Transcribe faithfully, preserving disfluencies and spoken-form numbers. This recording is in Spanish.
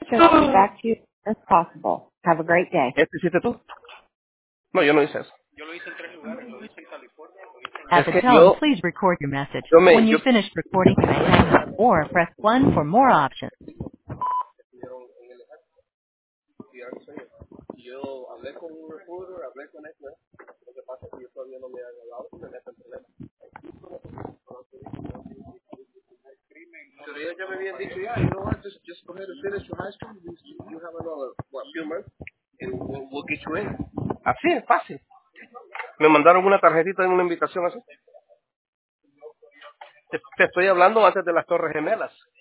sure to be back to you as soon as possible. Have a great day. ¿Este hiciste tú? No, yo no hice eso. At Es the que tone, yo, please record your message. yo me, When yo, you've finished recording, you may hang up or press one for more options. yo hablé con un recruiter, hablé con esto, lo que pasa es que yo todavía no me han hablado y me meten problemas. Pero ellos ya me habían dicho, yeah, you know what, just, just go ahead and finish your high school, you, you have another, what, few months, and we'll, we'll get you in. Así es fácil. Me mandaron una tarjetita de una invitación así. Te, te estoy hablando antes de las Torres Gemelas.